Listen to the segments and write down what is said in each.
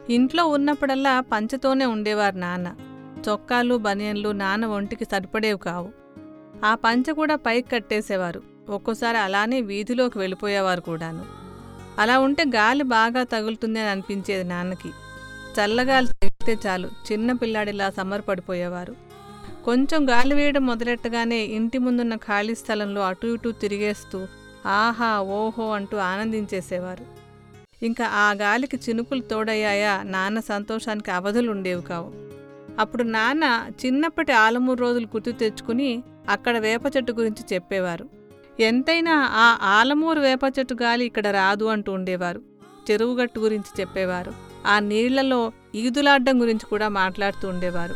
ఇంట్లో ఉన్నప్పుడల్లా పంచతోనే ఉండేవారు నాన్న. చొక్కాలు బనియన్లు నాన్న ఒంటికి సరిపడేవి కావు. ఆ పంచ కూడా పైకి కట్టేసేవారు. ఒక్కోసారి అలానే వీధిలోకి వెళ్ళిపోయేవారు కూడాను. అలా ఉంటే గాలి బాగా తగులుతుంది అని అనిపించేది నాన్నకి. చల్లగాలి తగిలితే చాలు చిన్న పిల్లాడిలా సమ్మరపడిపోయేవారు. కొంచెం గాలి వేయడం మొదలెట్టగానే ఇంటి ముందున్న ఖాళీ స్థలంలో అటూ ఇటూ తిరిగేస్తూ ఆహా ఓహో అంటూ ఆనందించేసేవారు. ఇంకా ఆ గాలికి చినుకులు తోడయ్యాయా నాన్న సంతోషానికి అవధులుండేవి కావు. అప్పుడు నాన్న చిన్నప్పటి ఆలమూరు రోజులు గుర్తు తెచ్చుకుని అక్కడ వేప చెట్టు గురించి చెప్పేవారు. ఎంతైనా ఆ ఆలమూరు వేప చెట్టు గాలి ఇక్కడ రాదు అంటూ ఉండేవారు. చెరువుగట్టు గురించి చెప్పేవారు. ఆ నీళ్లలో ఈదులాడ్డం గురించి కూడా మాట్లాడుతూ ఉండేవారు.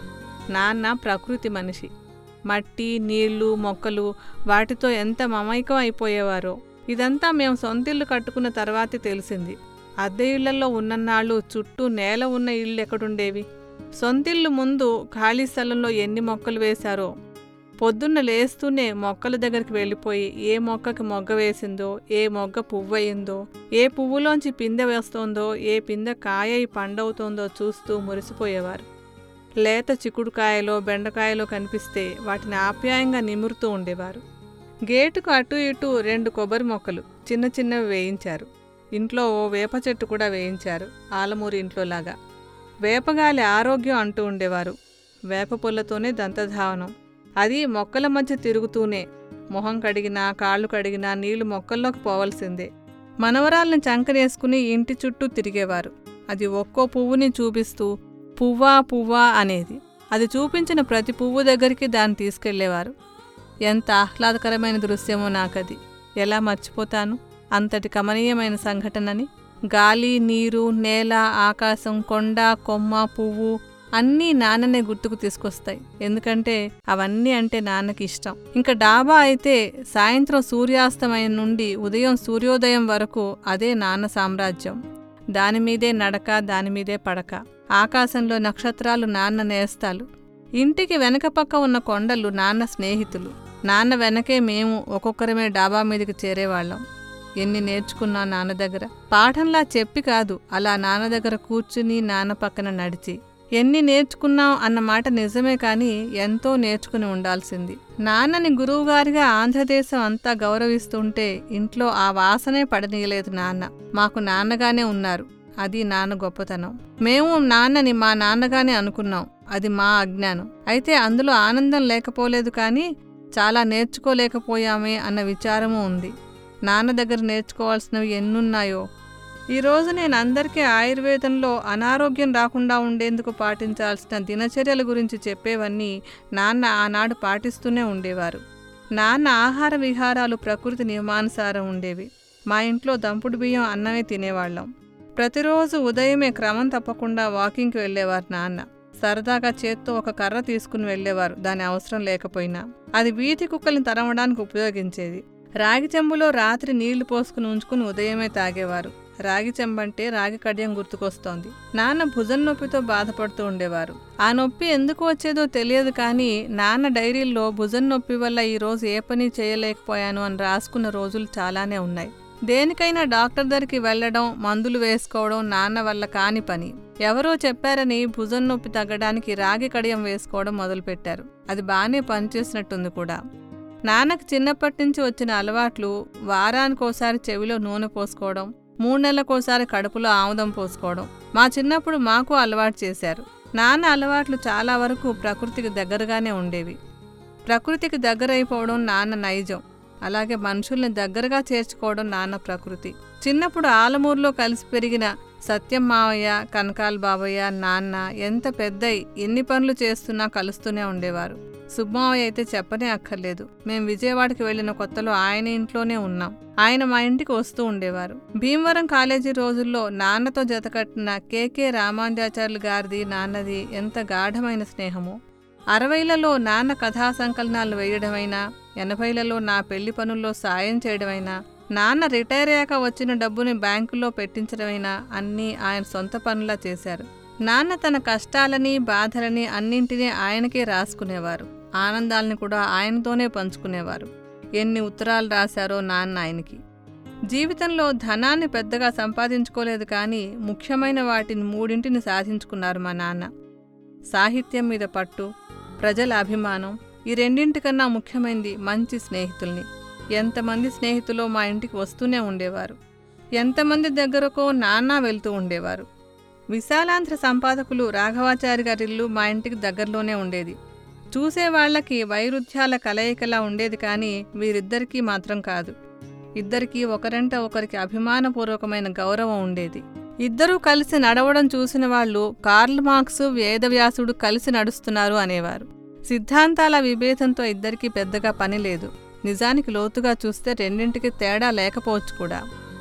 నాన్న ప్రకృతి మనిషి. మట్టి, నీళ్లు, మొక్కలు వాటితో ఎంత మమైకం అయిపోయేవారో. ఇదంతా మేము సొంతిల్లు కట్టుకున్న తర్వాతే తెలిసింది. అద్దె ఇళ్లలో ఉన్నన్నాళ్ళు చుట్టూ నేల ఉన్న ఇళ్ళు ఎక్కడుండేవి? సొంతిల్లు ముందు ఖాళీ స్థలంలో ఎన్ని మొక్కలు వేశారో. పొద్దున్న లేస్తూనే మొక్కల దగ్గరికి వెళ్ళిపోయి ఏ మొక్కకి మొగ్గ వేసిందో, ఏ మొగ్గ పువ్వయిందో, ఏ పువ్వులోంచి పిందె వేస్తోందో, ఏ పిందె కాయయి పండవుతోందో చూస్తూ మురిసిపోయేవారు. లేత చిక్కుడుకాయలో బెండకాయలో కనిపిస్తే వాటిని ఆప్యాయంగా నిమురుతూ ఉండేవారు. గేటుకు అటూ ఇటూ 2 కొబ్బరి మొక్కలు చిన్న చిన్నవి వేయించారు. ఇంట్లో ఓ వేప చెట్టు కూడా వేయించారు, ఆలమూరి ఇంట్లోలాగా. వేపగాలి ఆరోగ్యం అంటూ ఉండేవారు. వేప పుల్లతోనే దంతధావనం. అది మొక్కల మధ్య తిరుగుతూనే. మొహం కడిగినా కాళ్ళు కడిగినా నీళ్లు మొక్కల్లోకి పోవలసిందే. మనవరాల్ని చంకనేసుకుని ఇంటి చుట్టూ తిరిగేవారు. అది ఒక్కో పువ్వుని చూపిస్తూ పువ్వా పువ్వా అనేది. అది చూపించిన ప్రతి పువ్వు దగ్గరికి దాన్ని తీసుకెళ్లేవారు. ఎంత ఆహ్లాదకరమైన దృశ్యమో నాకది. ఎలా మర్చిపోతాను అంతటి కమనీయమైన సంఘటనని. గాలి, నీరు, నేల, ఆకాశం, కొండ, కొమ్మ, పువ్వు అన్నీ నాన్ననే గుర్తుకు తీసుకొస్తాయి. ఎందుకంటే అవన్నీ అంటే నాన్నకి ఇష్టం. ఇంకా డాబా అయితే సాయంత్రం సూర్యాస్తమయం నుండి ఉదయం సూర్యోదయం వరకు అదే నాన్న సామ్రాజ్యం. దానిమీదే నడక, దానిమీదే పడక. ఆకాశంలో నక్షత్రాలు నాన్న నేస్తాలు. ఇంటికి వెనక పక్క ఉన్న కొండలు నాన్న స్నేహితులు. నాన్న వెనకే మేము ఒక్కొక్కరమే డాబా మీదకి చేరేవాళ్ళం. ఎన్ని నేర్చుకున్నాం నాన్న దగ్గర. పాఠంలా చెప్పి కాదు, అలా నాన్న దగ్గర కూర్చుని నాన్న పక్కన నడిచి. ఎన్ని నేర్చుకున్నాం అన్న మాట నిజమే, కానీ ఎంతో నేర్చుకుని ఉండాల్సింది. నాన్నని గురువుగారిగా ఆంధ్రదేశం అంతా గౌరవిస్తుంటే ఇంట్లో ఆ వాసనే పడనీయలేదు నాన్న. మాకు నాన్నగానే ఉన్నారు. అది నాన్న గొప్పతనం. మేము నాన్నని మా నాన్నగానే అనుకున్నాం. అది మా అజ్ఞానం. అయితే అందులో ఆనందం లేకపోలేదు, కానీ చాలా నేర్చుకోలేకపోయామే అన్న విచారము ఉంది. నాన్న దగ్గర నేర్చుకోవాల్సినవి ఎన్నున్నాయో. ఈరోజు నేను అందరికీ ఆయుర్వేదంలో అనారోగ్యం రాకుండా ఉండేందుకు పాటించాల్సిన దినచర్యల గురించి చెప్పేవన్నీ నాన్న ఆనాడు పాటిస్తూనే ఉండేవారు. నాన్న ఆహార విహారాలు ప్రకృతి నియమానుసారం ఉండేవి. మా ఇంట్లో దంపుడు బియ్యం అన్నమే తినేవాళ్ళం. ప్రతిరోజు ఉదయమే క్రమం తప్పకుండా వాకింగ్కి వెళ్ళేవారు నాన్న. సరదాగా చేత్తో ఒక కర్ర తీసుకుని వెళ్ళేవారు, దాని అవసరం లేకపోయినా. అది వీధి కుక్కల్ని తరమడానికి ఉపయోగించేది. రాగి చెంబులో రాత్రి నీళ్లు పోసుకుని ఉంచుకుని ఉదయమే తాగేవారు. రాగి చెంబంటే రాగి కడ్యం గుర్తుకొస్తోంది. నాన్న భుజం నొప్పితో బాధపడుతూ ఉండేవారు. ఆ నొప్పి ఎందుకు వచ్చేదో తెలియదు, కానీ నాన్న డైరీల్లో భుజం నొప్పి వల్ల ఈరోజు ఏ పని చేయలేకపోయాను అని రాసుకున్న రోజులు చాలానే ఉన్నాయి. దేనికైనా డాక్టర్ దగ్గరికి వెళ్లడం, మందులు వేసుకోవడం నాన్న వల్ల కాని పని. ఎవరో చెప్పారని భుజం నొప్పి తగ్గడానికి రాగి కడియం వేసుకోవడం మొదలుపెట్టారు. అది బాగానే పనిచేసినట్టుంది కూడా. నాన్నకు చిన్నప్పటి నుంచి వచ్చిన అలవాట్లు వారానికోసారి చెవిలో నూనె పోసుకోవడం, 3 నెలలకోసారి కడుపులో ఆముదం పోసుకోవడం మా చిన్నప్పుడు మాకు అలవాటు చేశారు. నాన్న అలవాట్లు చాలా వరకు ప్రకృతికి దగ్గరగానే ఉండేవి. ప్రకృతికి దగ్గరైపోవడం నాన్న నైజం. అలాగే మనుషుల్ని దగ్గరగా చేర్చుకోవడం నాన్న ప్రకృతి. చిన్నప్పుడు ఆలమూరులో కలిసి పెరిగిన సత్యం మావయ్య, కనకాల బాబయ్య, నాన్న ఎంత పెద్దయి ఎన్ని పనులు చేస్తున్నా కలుస్తూనే ఉండేవారు. సుబ్బావయ్య అయితే చెప్పనే అక్కర్లేదు. మేం విజయవాడకి వెళ్లిన కొత్తలో ఆయన ఇంట్లోనే ఉన్నాం. ఆయన మా ఇంటికి వస్తూ ఉండేవారు. భీమవరం కాలేజీ రోజుల్లో నాన్నతో జతకట్టిన కె రామాంజాచార్యులు గారిది నాన్నది ఎంత గాఢమైన స్నేహమో. 60లలో నాన్న కథా సంకలనాలు వేయడమైనా, 80లలో నా పెళ్లి పనుల్లో సాయం చేయడమైనా, నాన్న రిటైర్ అయ్యాక వచ్చిన డబ్బుని బ్యాంకుల్లో పెట్టించడమైనా అన్నీ ఆయన సొంత పనులా చేశారు. నాన్న తన కష్టాలని బాధలని అన్నింటినీ ఆయనకే రాసుకునేవారు. ఆనందాలని కూడా ఆయనతోనే పంచుకునేవారు. ఎన్ని ఉత్తరాలు రాశారో నాన్న ఆయనకి. జీవితంలో ధనాన్ని పెద్దగా సంపాదించుకోలేదు కానీ ముఖ్యమైన వాటిని మూడింటిని సాధించుకున్నారు మా నాన్న. సాహిత్యం మీద పట్టు, ప్రజల అభిమానం, ఈ రెండింటికన్నా ముఖ్యమైనది మంచి స్నేహితుల్ని. ఎంతమంది స్నేహితులో మా ఇంటికి వస్తూనే ఉండేవారు. ఎంతమంది దగ్గరకో నాన్న వెళ్తూ ఉండేవారు. విశాలాంధ్ర సంపాదకులు రాఘవాచారి గారిల్లు మా ఇంటికి దగ్గరలోనే ఉండేది. చూసేవాళ్లకి వైరుధ్యాల కలయికలా ఉండేది కానీ వీరిద్దరికీ మాత్రం కాదు. ఇద్దరికీ ఒకరంటే ఒకరికి అభిమానపూర్వకమైన గౌరవం ఉండేది. ఇద్దరూ కలిసి నడవడం చూసిన వాళ్ళు కార్ల్ మార్క్స్, వేదవ్యాసుడు కలిసి నడుస్తున్నారు అనేవారు. సిద్ధాంతాల విభేదంతో ఇద్దరికీ పెద్దగా పని లేదు. నిజానికి లోతుగా చూస్తే రెండింటికి తేడా లేకపోవచ్చు కూడా.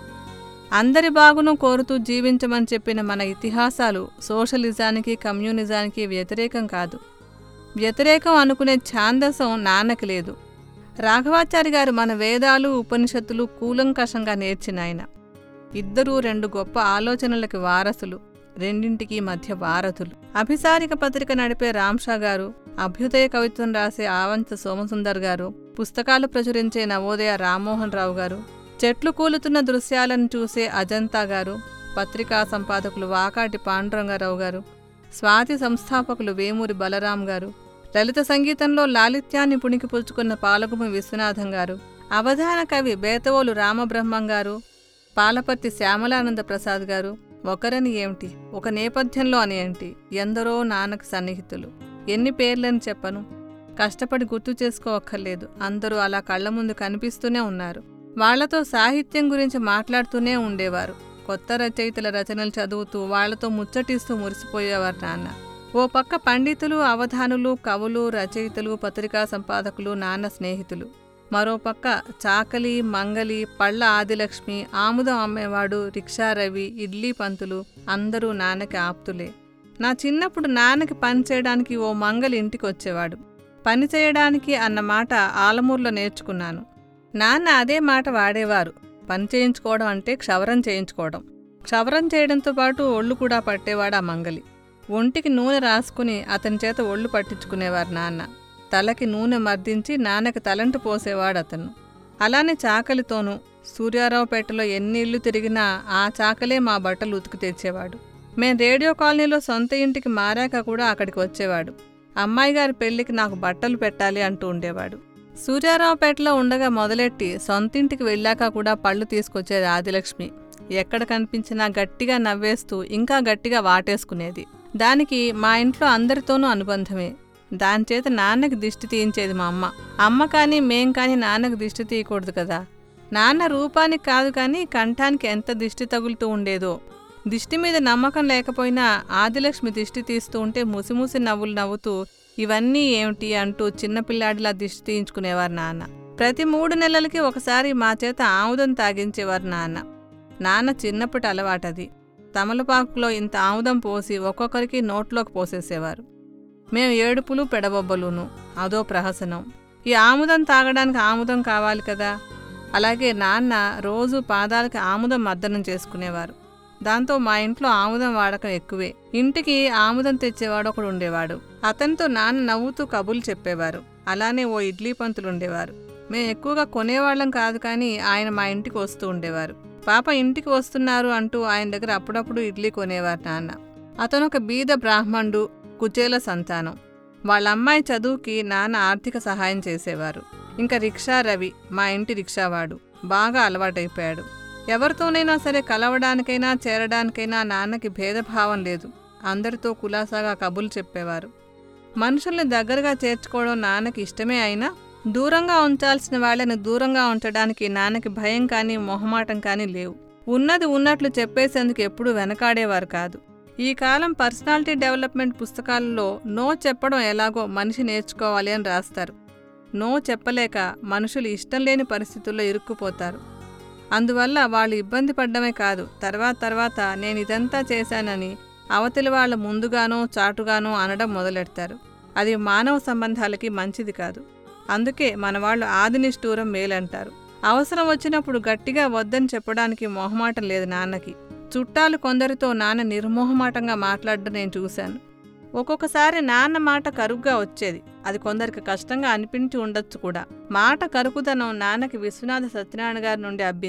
అందరి బాగును కోరుతూ జీవించమని చెప్పిన మన ఇతిహాసాలు సోషలిజానికి, కమ్యూనిజానికి వ్యతిరేకం కాదు. వ్యతిరేకం అనుకునే ఛాందసం నాన్నకి లేదు. రాఘవాచారి గారు మన వేదాలు, ఉపనిషత్తులు కూలంకషంగా నేర్చిన ఆయన. ఇద్దరూ రెండు గొప్ప ఆలోచనలకి వారసులు, రెండింటికి మధ్య వారధులు. అభిసారిక పత్రిక నడిపే రాంషా గారు, అభ్యుదయ కవిత్వం రాసే ఆవంచ సోమసుందర్ గారు, పుస్తకాలు ప్రచురించే నవోదయ రామ్మోహన్ రావు గారు, చెట్లు కూలుతున్న దృశ్యాలను చూసే అజంతా గారు, పత్రికా సంపాదకులు వాకాటి పాండురంగారావు గారు, స్వాతి సంస్థాపకులు వేమూరి బలరాం గారు, లలిత సంగీతంలో లాలిత్యాన్ని పుణికిపుచ్చుకున్న పాలగుమి విశ్వనాథం గారు, అవధాన కవి బేతవోలు రామబ్రహ్మం గారు, పాలపర్తి శ్యామలానంద ప్రసాద్ గారు, ఒకరని ఏమిటి, ఒక నేపథ్యంలో అని ఏంటి, ఎందరో నాన్నకు సన్నిహితులు. ఎన్ని పేర్లని చెప్పను, కష్టపడి గుర్తు చేసుకోవక్కర్లేదు. అందరూ అలా కళ్ల ముందు కనిపిస్తూనే ఉన్నారు. వాళ్లతో సాహిత్యం గురించి మాట్లాడుతూనే ఉండేవారు. కొత్త రచయితల రచనలు చదువుతూ వాళ్లతో ముచ్చటిస్తూ మురిసిపోయేవారు నాన్న. ఓ పక్క పండితులు, అవధానులు, కవులు, రచయితలు, పత్రికా సంపాదకులు నాన్న స్నేహితులు. మరోపక్క చాకలి, మంగలి, పళ్ళ ఆదిలక్ష్మి, ఆముదం అమ్మేవాడు, రిక్షా రవి, ఇడ్లీ పంతులు అందరూ నాన్నకి ఆప్తులే. నా చిన్నప్పుడు నాన్నకి పని చేయడానికి ఓ మంగలి ఇంటికి వచ్చేవాడు. పని చేయడానికి అన్న మాట ఆలమూరులో నేర్చుకున్నాను. నాన్న అదే మాట వాడేవారు. పని చేయించుకోవడం అంటే క్షవరం చేయించుకోవడం. క్షవరం చేయడంతో పాటు ఒళ్ళు కూడా పట్టేవాడు ఆ మంగలి. ఒంటికి నూనె రాసుకుని అతని చేత ఒళ్ళు పట్టించుకునేవారు నాన్న. తలకి నూనె మర్దించి నాన్నకి తలంటు పోసేవాడు అతను. అలానే చాకలితోనూ. సూర్యారావుపేటలో ఎన్ని ఇళ్ళు తిరిగినా ఆ చాకలే మా బట్టలు ఉతికి తెచ్చేవాడు. మేం రేడియో కాలనీలో సొంత ఇంటికి మారాక కూడా అక్కడికి వచ్చేవాడు. అమ్మాయి గారి పెళ్లికి నాకు బట్టలు పెట్టాలి అంటూ ఉండేవాడు. సూర్యారావుపేటలో ఉండగా మొదలెట్టి సొంతింటికి వెళ్ళాక కూడా పళ్ళు తీసుకొచ్చేది ఆదిలక్ష్మి. ఎక్కడ కనిపించినా గట్టిగా నవ్వేస్తూ ఇంకా గట్టిగా వాటేసుకునేది. దానికి మా ఇంట్లో అందరితోనూ అనుబంధమే. దానిచేత నాన్నకి దిష్టి తీయించేది మా అమ్మ. అమ్మ కానీ మేం కానీ నాన్నకు దిష్టి తీయకూడదు కదా. నాన్న రూపానికి కాదు కానీ కంఠానికి ఎంత దిష్టి తగులుతూ ఉండేదో. దిష్టి మీద నమ్మకం లేకపోయినా ఆదిలక్ష్మి దిష్టి తీస్తూ ఉంటే ముసిముసి నవ్వులు నవ్వుతూ ఇవన్నీ ఏమిటి అంటూ చిన్నపిల్లాడిలా దిష్టి తీయించుకునేవారు నాన్న. ప్రతి 3 నెలలకి ఒకసారి మా చేత ఆముదం తాగించేవారు నాన్న. నాన్న చిన్నప్పటి అలవాటది. తమలపాకులో ఇంత ఆముదం పోసి ఒక్కొక్కరికి నోట్లోకి పోసేసేవారు. మేము ఏడుపులు పెడబొబ్బలును. అదో ప్రహసనం. ఈ ఆముదం తాగడానికి ఆముదం కావాలి కదా. అలాగే నాన్న రోజు పాదాలకి ఆముదం మర్దనం చేసుకునేవారు. దాంతో మా ఇంట్లో ఆముదం వాడకం ఎక్కువే. ఇంటికి ఆముదం తెచ్చేవాడు ఒకడు ఉండేవాడు. అతనితో నాన్న నవ్వుతూ కబుర్లు చెప్పేవారు. అలానే ఓ ఇడ్లీ పంతులు ఉండేవారు. మేము ఎక్కువగా కొనేవాళ్ళం కాదు కానీ ఆయన మా ఇంటికి వస్తూ ఉండేవారు. పాప ఇంటికి వస్తున్నారు అంటూ ఆయన దగ్గర అప్పుడప్పుడు ఇడ్లీ కొనేవారు నాన్న. అతనొక బీద బ్రాహ్మణుడు, కుచేల సంతానం. వాళ్ళ అమ్మాయి చదువుకి నాన్న ఆర్థిక సహాయం చేసేవారు. ఇంకా రిక్షా రవి మా ఇంటి రిక్షావాడు. బాగా అలవాటైపోయాడు. ఎవరితోనైనా సరే కలవడానికైనా చేరడానికైనా నాన్నకి భేదభావం లేదు. అందరితో కులాసాగా కబుర్లు చెప్పేవారు. మనుషుల్ని దగ్గరగా చేర్చుకోవడం నాన్నకి ఇష్టమే అయినా దూరంగా ఉంచాల్సిన వాళ్ళని దూరంగా ఉంచడానికి నాన్నకి భయం కానీ మొహమాటం కానీ లేవు. ఉన్నది ఉన్నట్లు చెప్పేసేందుకు ఎప్పుడూ వెనకాడేవారు కాదు. ఈ కాలం పర్సనాలిటీ డెవలప్మెంట్ పుస్తకాలలో నో చెప్పడం ఎలాగో మనిషి నేర్చుకోవాలి అని రాస్తారు. నో చెప్పలేక మనుషులు ఇష్టం లేని పరిస్థితుల్లో ఇరుక్కుపోతారు. అందువల్ల వాళ్ళు ఇబ్బంది పడ్డమే కాదు, తర్వాత నేను ఇదంతా చేశానని అవతలి వాళ్ళ ముందుగానో చాటుగానో అనడం మొదలెడతారు. అది మానవ సంబంధాలకి మంచిది కాదు. అందుకే మనవాళ్ళు ఆదినిష్ఠూరం మేలంటారు. అవసరం వచ్చినప్పుడు గట్టిగా వద్దని చెప్పడానికి మొహమాటం లేదు నాన్నకి. చుట్టాలు కొందరితో నాన్న నిర్మోహమాటంగా మాట్లాడడం నేను చూశాను. ఒక్కొక్కసారి నాన్న మాట కరుగ్గా వచ్చేది. అది కొందరికి కష్టంగా అనిపించి ఉండొచ్చు కూడా. మాట కరుకుదనం నాన్నకి విశ్వనాథ సత్యనారాయణ గారి నుండి అబ్బింది.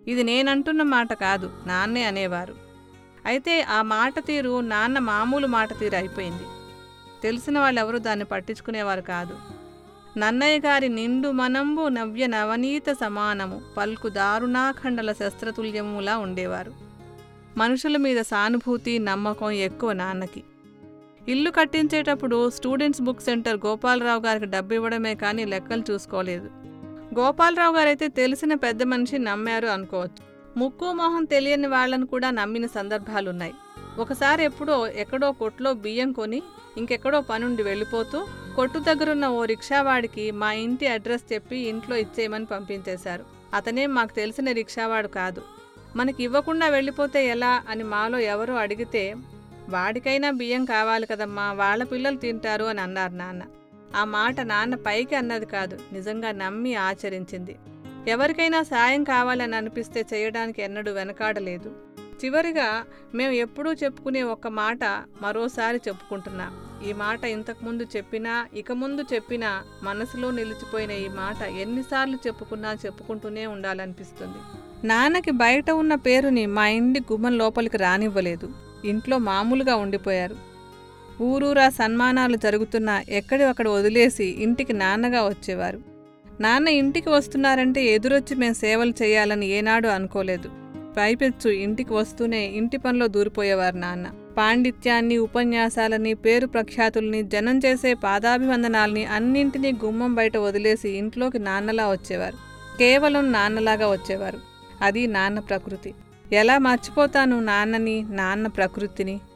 ఇది నేనంటున్న మాట కాదు, నాన్నే అనేవారు. అయితే ఆ మాట తీరు నాన్న మామూలు మాట తీరు అయిపోయింది. తెలిసిన వాళ్ళెవరూ దాన్ని పట్టించుకునేవారు కాదు. నన్నయ్య గారి నిండు మనంబు నవ్య నవనీత సమానము పల్కు దారుణాఖండల శస్త్రతుల్యములా ఉండేవారు. మనుషుల మీద సానుభూతి, నమ్మకం ఎక్కువ నాన్నకి. ఇల్లు కట్టించేటప్పుడు స్టూడెంట్స్ బుక్ సెంటర్ గోపాలరావు గారికి డబ్బు ఇవ్వడమే కానీ లెక్కలు చూసుకోలేదు. గోపాలరావు గారైతే తెలిసిన పెద్ద మనిషి, నమ్మారు అనుకోవచ్చు. ముక్కు మొహం తెలియని వాళ్లను కూడా నమ్మిన సందర్భాలున్నాయి. ఒకసారి ఎక్కడో కొట్లో బియ్యం కొని ఇంకెక్కడో పనుండి వెళ్ళిపోతూ కొట్టు దగ్గరున్న ఓ రిక్షావాడికి మా ఇంటి అడ్రస్ చెప్పి ఇంట్లో ఇచ్చేయమని పంపించేశారు. అతనేం మాకు తెలిసిన రిక్షావాడు కాదు. మనకి ఇవ్వకుండా వెళ్ళిపోతే ఎలా అని మాలో ఎవరో అడిగితే, వాడికైనా బియ్యం కావాలి కదమ్మా, వాళ్ళ పిల్లలు తింటారు అని అన్నారు నాన్న. ఆ మాట నాన్న పైకి అన్నది కాదు, నిజంగా నమ్మి ఆచరించింది. ఎవరికైనా సాయం కావాలని అనిపిస్తే చేయడానికి ఎన్నడూ వెనకాడలేదు. చివరిగా మేము ఎప్పుడూ చెప్పుకునే ఒక్క మాట మరోసారి చెప్పుకుంటున్నా. ఈ మాట ఇంతకుముందు చెప్పినా ఇక ముందు చెప్పినా మనసులో నిలిచిపోయిన ఈ మాట ఎన్నిసార్లు చెప్పుకున్నా చెప్పుకుంటూనే ఉండాలనిపిస్తుంది. నాన్నకి బయట ఉన్న పేరుని మా ఇంటి గుమ్మం లోపలికి రానివ్వలేదు. ఇంట్లో మామూలుగా ఉండిపోయారు. ఊరూరా సన్మానాలు జరుగుతున్నా ఎక్కడివక్కడ వదిలేసి ఇంటికి నాన్నగా వచ్చేవారు. నాన్న ఇంటికి వస్తున్నారంటే ఎదురొచ్చి మేం సేవలు చేయాలని ఏనాడు అనుకోలేదు. పైపెచ్చు ఇంటికి వస్తూనే ఇంటి పనిలో దూరిపోయేవారు నాన్న. పాండిత్యాన్ని, ఉపన్యాసాలని, పేరు ప్రఖ్యాతుల్ని, జనం చేసే పాదాభివందనాల్ని అన్నింటినీ గుమ్మం బయట వదిలేసి ఇంట్లోకి నాన్నలా వచ్చేవారు. కేవలం నాన్నలాగా వచ్చేవారు. అది నాన్న ప్రకృతి. ఎలా మర్చిపోతాను నాన్నని, నాన్న ప్రకృతిని.